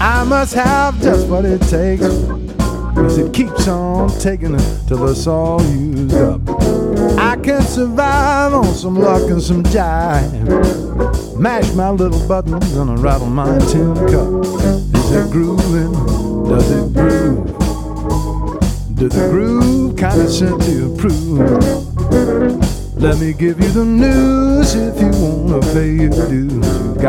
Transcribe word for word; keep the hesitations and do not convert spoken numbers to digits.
I must have just what it takes, 'cause it keeps on taking it till it's all used up. I can survive on some luck and some jive, mash my little buttons and I rattle my tin cup. Is it grooving? Does it groove? Does the groove kinda simply approve? Let me give you the news if you wanna pay your dues. You got